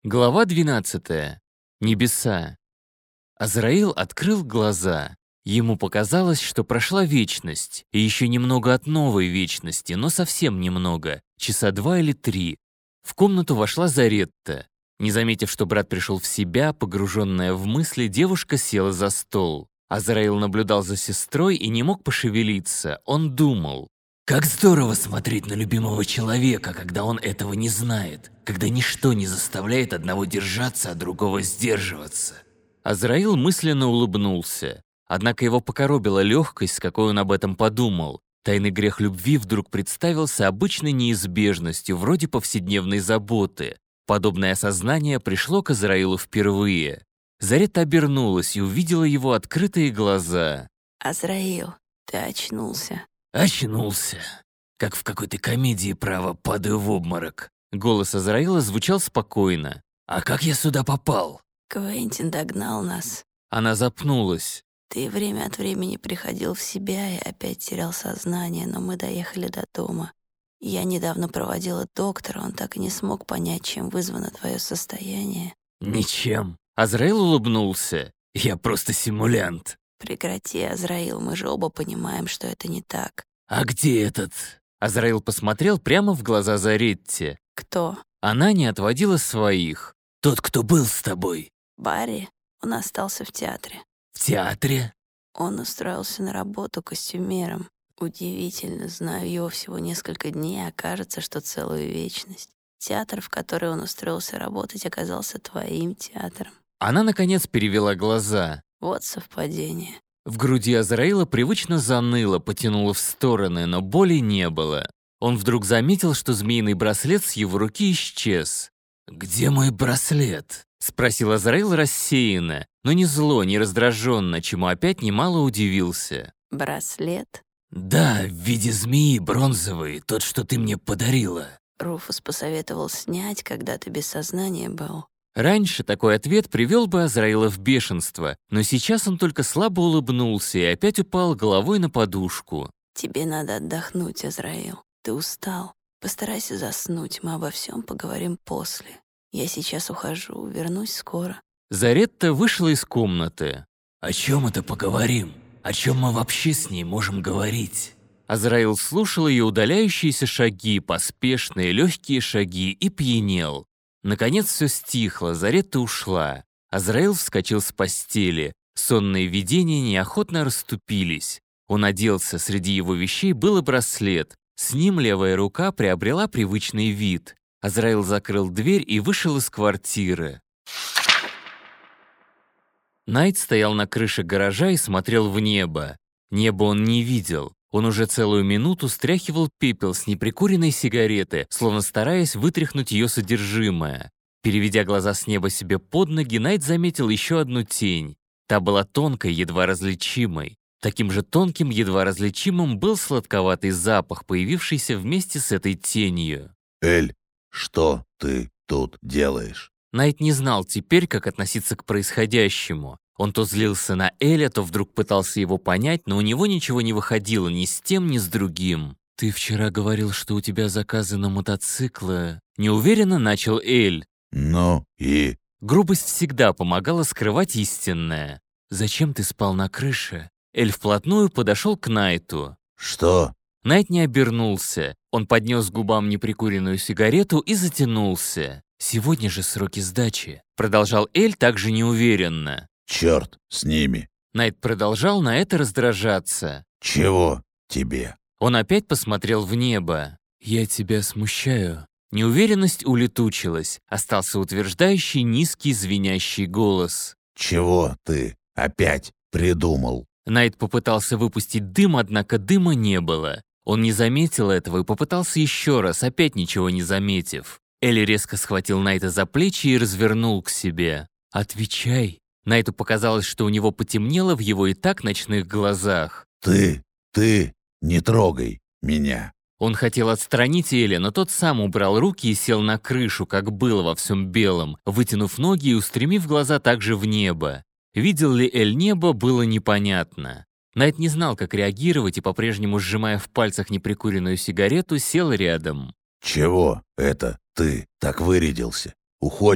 Глава 12. Небеса. Азраил открыл глаза. Ему показалось, что прошла вечность, и еще немного от новой вечности, но совсем немного, часа 2 или 3. В комнату вошла Заретта. Не заметив, что брат пришел в себя, погруженная в мысли, девушка села за стол. Азраил наблюдал за сестрой и не мог пошевелиться. Он думал. Как здорово смотреть на любимого человека, когда он этого не знает, когда ничто не заставляет одного держаться, а другого сдерживаться. Азраил мысленно улыбнулся. Однако его покоробила легкость, с какой он об этом подумал. Тайный грех любви вдруг представился обычной неизбежностью, вроде повседневной заботы. Подобное осознание пришло к Азраилу впервые. Заретта обернулась и увидела его открытые глаза. «Азраил, ты очнулся». Очнулся. Как в какой-то комедии, право, падаю в обморок. Голос Азраила звучал спокойно. «А как я сюда попал?» Квентин догнал нас. Она запнулась. Ты время от времени приходил в себя и опять терял сознание, но мы доехали до дома. Я недавно проводила доктора, он так и не смог понять, чем вызвано твое состояние. «Ничем». Азраил улыбнулся. «Я просто симулянт». Прекрати, Азраил, мы же оба понимаем, что это не так. «А где этот?» Азраил посмотрел прямо в глаза Заретте. Кто? Она не отводила своих. «Тот, кто был с тобой». Барри? Он остался в театре. «В театре?» Он устроился на работу костюмером. Удивительно, знаю его всего несколько дней, а кажется, что целую вечность. Театр, в который он устроился работать, оказался твоим театром. Она, наконец, перевела глаза. Вот совпадение. В груди Азраила привычно заныло, потянуло в стороны, но боли не было. Он вдруг заметил, что змеиный браслет с его руки исчез. «Где мой браслет?» — спросил Азраил рассеянно, но не зло, не раздраженно, чему опять немало удивился. Браслет? «Да, в виде змеи бронзовый, тот, что ты мне подарила». Руфус посоветовал снять, когда ты без сознания был. Раньше такой ответ привел бы Азраила в бешенство, но сейчас он только слабо улыбнулся и опять упал головой на подушку. Тебе надо отдохнуть, Азраил. Ты устал. Постарайся заснуть, мы обо всем поговорим после. Я сейчас ухожу, вернусь скоро. Заретта вышла из комнаты. «О чем это поговорим? О чем мы вообще с ней можем говорить?» Азраил слушал ее удаляющиеся шаги, поспешные, легкие шаги, и пьянел. Наконец все стихло, Заретта ушла. Азраил вскочил с постели. Сонные видения неохотно расступились. Он оделся, среди его вещей был и браслет. С ним левая рука приобрела привычный вид. Азраил закрыл дверь и вышел из квартиры. Найт стоял на крыше гаража и смотрел в небо. Небо он не видел. Он уже целую минуту стряхивал пепел с неприкуренной сигареты, словно стараясь вытряхнуть ее содержимое. Переведя глаза с неба себе под ноги, Найт заметил еще одну тень. Та была тонкой, едва различимой. Таким же тонким, едва различимым был сладковатый запах, появившийся вместе с этой тенью. «Эль, что ты тут делаешь?» Найт не знал теперь, как относиться к происходящему. Он то злился на Эля, то вдруг пытался его понять, но у него ничего не выходило ни с тем, ни с другим. «Ты вчера говорил, что у тебя заказы на мотоциклы...» Неуверенно начал Эль. «Ну и...» Грубость всегда помогала скрывать истинное. «Зачем ты спал на крыше?» Эль вплотную подошел к Найту. «Что?» Найт не обернулся. Он поднес к губам неприкуренную сигарету и затянулся. «Сегодня же сроки сдачи», — продолжал Эль также неуверенно. «Черт с ними!» Найт продолжал на это раздражаться. «Чего тебе?» Он опять посмотрел в небо. «Я тебя смущаю». Неуверенность улетучилась. Остался утверждающий низкий звенящий голос. «Чего ты опять придумал?» Найт попытался выпустить дым, однако дыма не было. Он не заметил этого и попытался еще раз, опять ничего не заметив. Элли резко схватил Найта за плечи и развернул к себе. «Отвечай». Найту показалось, что у него потемнело в его и так ночных глазах. Ты не трогай меня». Он хотел отстранить Эля, но тот сам убрал руки и сел на крышу, как было во всем белом, вытянув ноги и устремив глаза также в небо. Видел ли Эль небо, было непонятно. Найт не знал, как реагировать, и по-прежнему, сжимая в пальцах неприкуренную сигарету, сел рядом. «Чего это ты так вырядился? Уходишь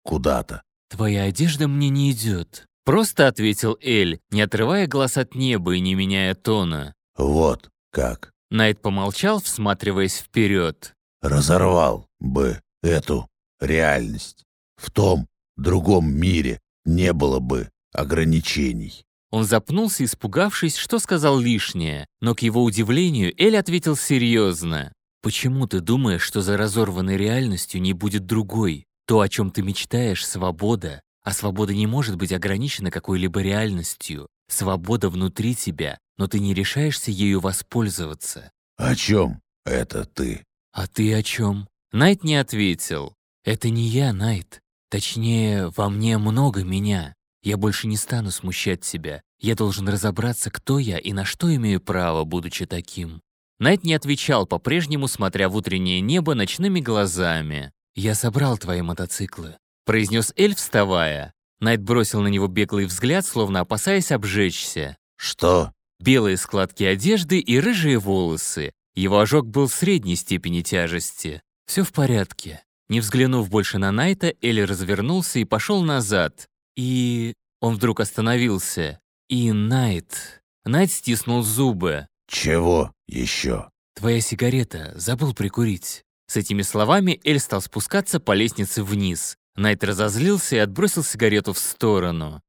куда-то. «Твоя одежда мне не идет», — просто ответил Эль, не отрывая глаз от неба и не меняя тона. Вот как. Найт помолчал, всматриваясь вперед. Разорвал бы эту реальность. В том другом мире не было бы ограничений. Он запнулся, испугавшись, что сказал лишнее, но к его удивлению Эль ответил серьезно. «Почему ты думаешь, что за разорванной реальностью не будет другой? То, о чем ты мечтаешь, свобода. А свобода не может быть ограничена какой-либо реальностью. Свобода внутри тебя, но ты не решаешься ею воспользоваться». О чем это ты? «А ты о чем?» Найт не ответил. «Это не я, Найт. Точнее, во мне много меня. Я больше не стану смущать себя. Я должен разобраться, кто я и на что имею право, будучи таким». Найт не отвечал, по-прежнему смотря в утреннее небо ночными глазами. «Я собрал твои мотоциклы», — произнес Эль, вставая. Найт бросил на него беглый взгляд, словно опасаясь обжечься. Что? Белые складки одежды и рыжие волосы. Его ожог был средней степени тяжести. Все в порядке. Не взглянув больше на Найта, Эль развернулся и пошел назад. И... Он вдруг остановился. И Найт... Найт стиснул зубы. Чего еще? «Твоя сигарета. Забыл прикурить». С этими словами Эль стал спускаться по лестнице вниз. Найт разозлился и отбросил сигарету в сторону.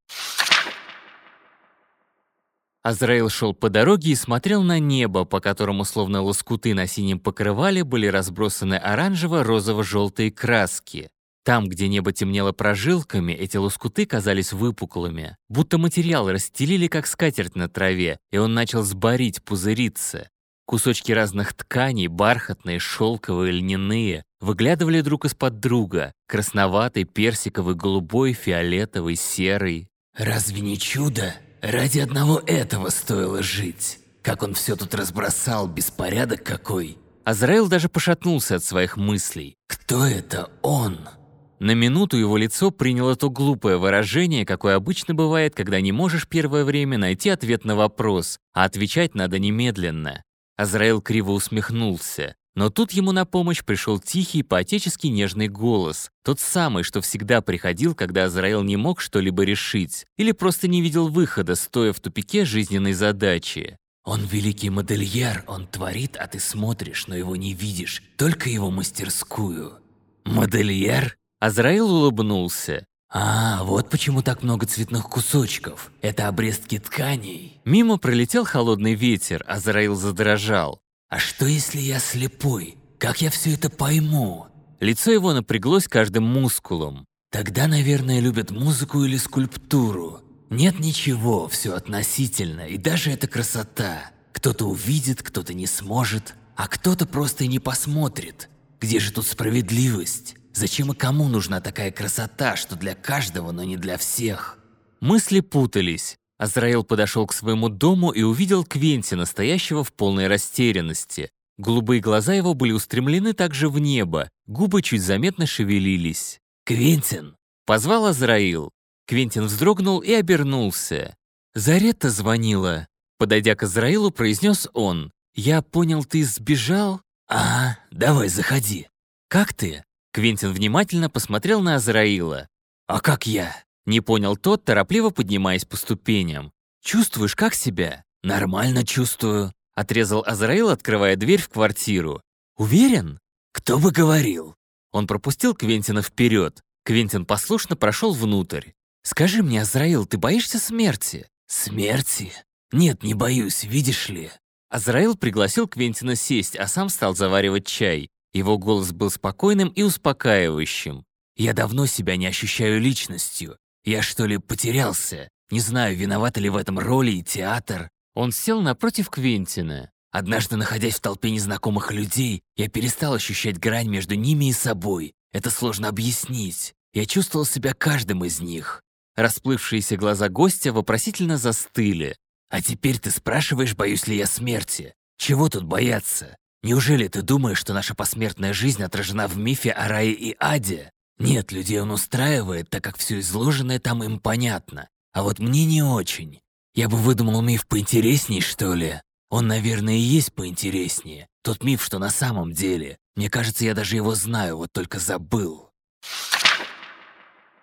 Азраил шел по дороге и смотрел на небо, по которому словно лоскуты на синем покрывале были разбросаны оранжево-розово-желтые краски. Там, где небо темнело прожилками, эти лоскуты казались выпуклыми, будто материал расстелили, как скатерть на траве, и он начал сборить, пузыриться. Кусочки разных тканей, бархатные, шелковые, льняные, выглядывали друг из-под друга, красноватый, персиковый, голубой, фиолетовый, серый. «Разве не чудо? Ради одного этого стоило жить. Как он все тут разбросал, беспорядок какой!» Азраил даже пошатнулся от своих мыслей. «Кто это он?» На минуту его лицо приняло то глупое выражение, какое обычно бывает, когда не можешь первое время найти ответ на вопрос, а отвечать надо немедленно. Азраил криво усмехнулся. Но тут ему на помощь пришел тихий, по-отечески нежный голос. Тот самый, что всегда приходил, когда Азраил не мог что-либо решить или просто не видел выхода, стоя в тупике жизненной задачи. «Он великий модельер, он творит, а ты смотришь, но его не видишь, только его мастерскую». «Модельер?» Азраил улыбнулся. «А, вот почему так много цветных кусочков. Это обрезки тканей». Мимо пролетел холодный ветер, Азраил задрожал. «А что, если я слепой? Как я все это пойму?» Лицо его напряглось каждым мускулом. «Тогда, наверное, любят музыку или скульптуру. Нет ничего, все относительно, и даже эта красота. Кто-то увидит, кто-то не сможет, а кто-то просто и не посмотрит. Где же тут справедливость? Зачем и кому нужна такая красота, что для каждого, но не для всех?» Мысли путались. Азраил подошел к своему дому и увидел Квентина, стоящего в полной растерянности. Голубые глаза его были устремлены также в небо, губы чуть заметно шевелились. «Квентин!» — позвал Азраил. Квентин вздрогнул и обернулся. «Заретта звонила». Подойдя к Азраилу, произнес он. «Я понял, ты сбежал?» «Ага, давай, заходи». «Как ты?» Квентин внимательно посмотрел на Азраила. «А как я?» Не понял тот, торопливо поднимаясь по ступеням. «Чувствуешь, как себя?» «Нормально чувствую», — отрезал Азраил, открывая дверь в квартиру. «Уверен?» «Кто бы говорил?» Он пропустил Квентина вперед. Квентин послушно прошел внутрь. «Скажи мне, Азраил, ты боишься смерти?» «Смерти? Нет, не боюсь, видишь ли». Азраил пригласил Квентина сесть, а сам стал заваривать чай. Его голос был спокойным и успокаивающим. «Я давно себя не ощущаю личностью. Я что ли потерялся? Не знаю, виноваты ли в этом роли и театр». Он сел напротив Квентина. «Однажды, находясь в толпе незнакомых людей, я перестал ощущать грань между ними и собой. Это сложно объяснить. Я чувствовал себя каждым из них». Расплывшиеся глаза гостя вопросительно застыли. «А теперь ты спрашиваешь, боюсь ли я смерти? Чего тут бояться? Неужели ты думаешь, что наша посмертная жизнь отражена в мифе о рае и аде? Нет, людей он устраивает, так как все изложенное там им понятно. А вот мне не очень. Я бы выдумал миф поинтересней, что ли? Он, наверное, и есть поинтереснее. Тот миф, что на самом деле. Мне кажется, я даже его знаю, вот только забыл».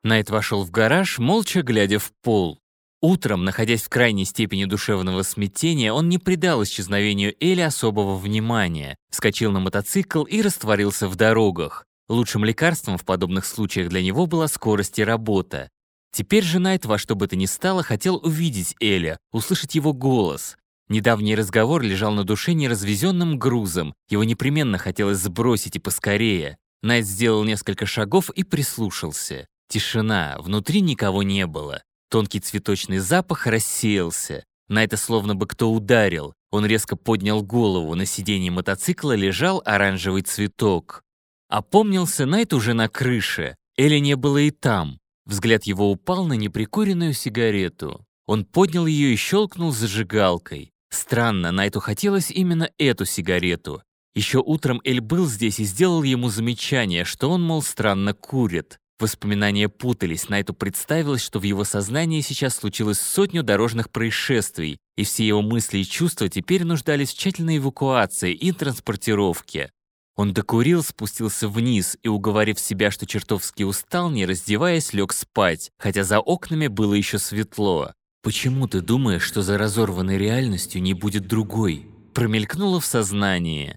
Найт вошел в гараж, молча глядя в пол. Утром, находясь в крайней степени душевного смятения, он не придал исчезновению Элли особого внимания, вскочил на мотоцикл и растворился в дорогах. Лучшим лекарством в подобных случаях для него была скорость и работа. Теперь же Найт во что бы то ни стало хотел увидеть Эля, услышать его голос. Недавний разговор лежал на душе неразвезенным грузом, его непременно хотелось сбросить и поскорее. Найт сделал несколько шагов и прислушался. Тишина, внутри никого не было. Тонкий цветочный запах рассеялся. Найта словно бы кто ударил. Он резко поднял голову, на сиденье мотоцикла лежал оранжевый цветок. Опомнился Найт уже на крыше. Эли не было и там. Взгляд его упал на неприкуренную сигарету. Он поднял ее и щелкнул зажигалкой. Странно, Найту хотелось именно эту сигарету. Еще утром Эль был здесь и сделал ему замечание, что он, мол, странно курит. Воспоминания путались, Найту представилось, что в его сознании сейчас случилось 100 дорожных происшествий, и все его мысли и чувства теперь нуждались в тщательной эвакуации и транспортировке. Он докурил, спустился вниз и, уговорив себя, что чертовски устал, не раздеваясь, лег спать, хотя за окнами было еще светло. «Почему ты думаешь, что за разорванной реальностью не будет другой?» Промелькнуло в сознании.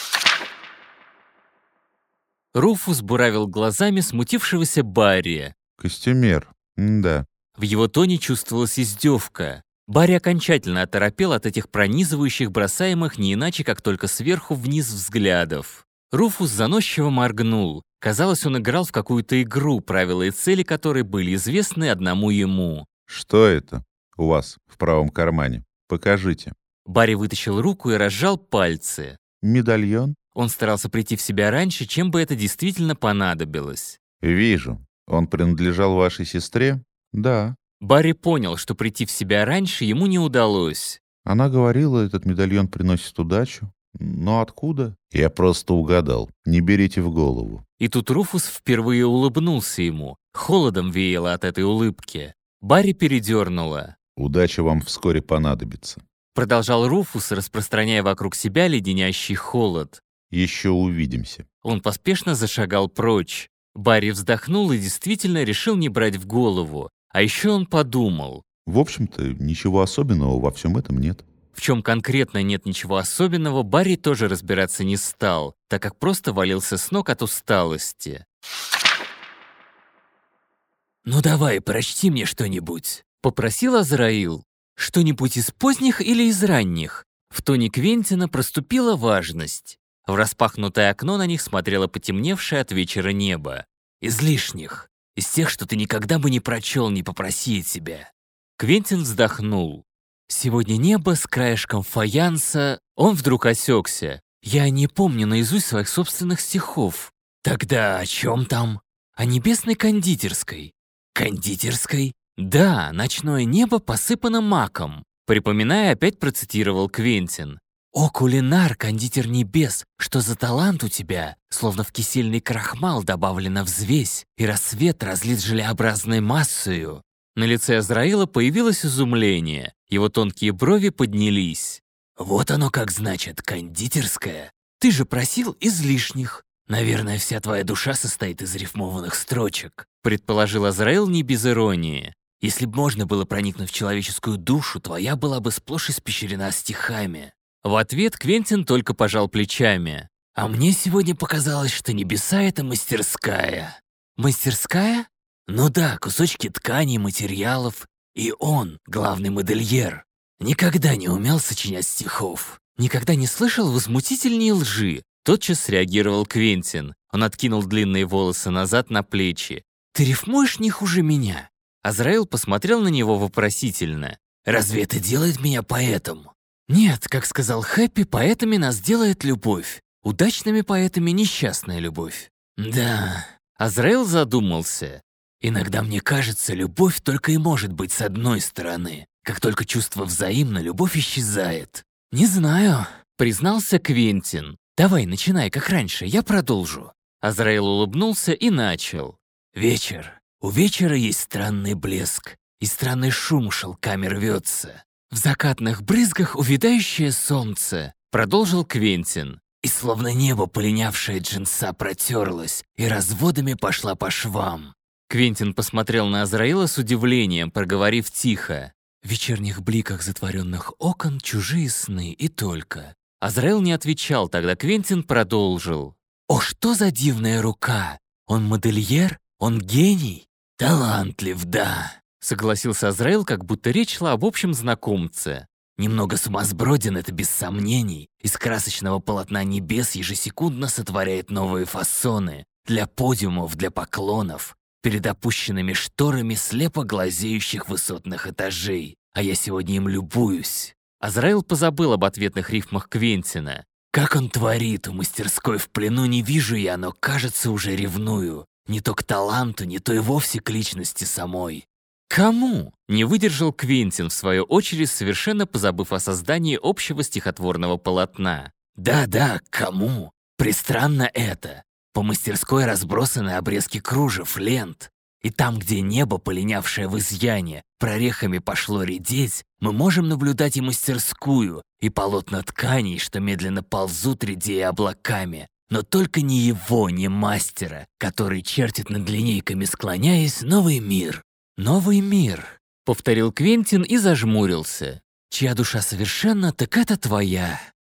Руфус буравил глазами смутившегося Барри. Костюмер, да. В его тоне чувствовалась издевка. Барри окончательно оторопел от этих пронизывающих, бросаемых не иначе, как только сверху вниз взглядов. Руфус заносчиво моргнул. Казалось, он играл в какую-то игру, правила и цели которой были известны одному ему. Что это у вас в правом кармане? Покажите. Барри вытащил руку и разжал пальцы. Медальон? Он старался прийти в себя раньше, чем бы это действительно понадобилось. Вижу. Он принадлежал вашей сестре? Да. Барри понял, что прийти в себя раньше ему не удалось. Она говорила, этот медальон приносит удачу. Но откуда? Я просто угадал. Не берите в голову. И тут Руфус впервые улыбнулся ему. Холодом веяло от этой улыбки. Барри передернуло. Удача вам вскоре понадобится. Продолжал Руфус, распространяя вокруг себя леденящий холод. Еще увидимся. Он поспешно зашагал прочь. Барри вздохнул и действительно решил не брать в голову. А еще он подумал. В общем-то, ничего особенного во всем этом нет. В чем конкретно нет ничего особенного, Барри тоже разбираться не стал, так как просто валился с ног от усталости. «Ну давай, прочти мне что-нибудь», — попросил Азраил. «Что-нибудь из поздних или из ранних?» В тоне Квентина проступила важность. В распахнутое окно на них смотрело потемневшее от вечера небо. «Из лишних. Из тех, что ты никогда бы не прочел, не попроси тебя». Квентин вздохнул. «Сегодня небо с краешком фаянса...» Он вдруг осекся. «Я не помню наизусть своих собственных стихов». «Тогда о чем там?» «О небесной кондитерской». «Кондитерской?» «Да, ночное небо посыпано маком». Припоминая, опять процитировал Квентин. «О, кулинар, кондитер небес, что за талант у тебя? Словно в кисельный крахмал добавлена взвесь, и рассвет разлит желеобразной массою». На лице Азраила появилось изумление. Его тонкие брови поднялись. «Вот оно как значит, кондитерская. Ты же просил излишних. Наверное, вся твоя душа состоит из рифмованных строчек», предположил Азраил не без иронии. «Если бы можно было проникнуть в человеческую душу, твоя была бы сплошь испещрена стихами». В ответ Квентин только пожал плечами. «А мне сегодня показалось, что небеса — это мастерская». «Мастерская?» «Ну да, кусочки тканей, материалов. И он, главный модельер, никогда не умел сочинять стихов. Никогда не слышал возмутительней лжи». Тотчас среагировал Квентин. Он откинул длинные волосы назад на плечи. «Ты рифмуешь не хуже меня». Азраил посмотрел на него вопросительно. «Разве это делает меня поэтом?» «Нет, как сказал Хэппи, поэтами нас делает любовь. Удачными поэтами несчастная любовь». «Да». Азраил задумался. «Иногда мне кажется, любовь только и может быть с одной стороны. Как только чувство взаимно, любовь исчезает». «Не знаю», — признался Квентин. «Давай, начинай, как раньше, я продолжу». Азраил улыбнулся и начал. «Вечер. У вечера есть странный блеск, и странный шум шелками рвется. В закатных брызгах увядающее солнце», — продолжил Квентин. «И словно небо полинявшее джинса протерлось, и разводами пошла по швам. Квентин посмотрел на Азраила с удивлением, проговорив тихо. «В вечерних бликах затворенных окон чужие сны и только». Азраил не отвечал, тогда Квентин продолжил. «О, что за дивная рука! Он модельер? Он гений?» «Талантлив, да», — согласился Азраил, как будто речь шла об общем знакомце. «Немного сумасброден, это без сомнений. Из красочного полотна небес ежесекундно сотворяет новые фасоны. Для подиумов, для поклонов. Перед опущенными шторами слепо глазеющих высотных этажей. А я сегодня им любуюсь». Азраил позабыл об ответных рифмах Квентина. «Как он творит, у мастерской в плену не вижу я, но, кажется, уже ревную. Не то к таланту, не то и вовсе к личности самой». «Кому?» — не выдержал Квентин, в свою очередь, совершенно позабыв о создании общего стихотворного полотна. «Да-да, кому? Пристранно это. По мастерской разбросаны обрезки кружев, лент. И там, где небо, полинявшее в изъяне, прорехами пошло редеть, мы можем наблюдать и мастерскую, и полотна тканей, что медленно ползут, редея облаками. Но только не его, не мастера, который чертит над линейками, склоняясь, новый мир». «Новый мир», — повторил Квентин и зажмурился. «Чья душа совершенна, так это твоя».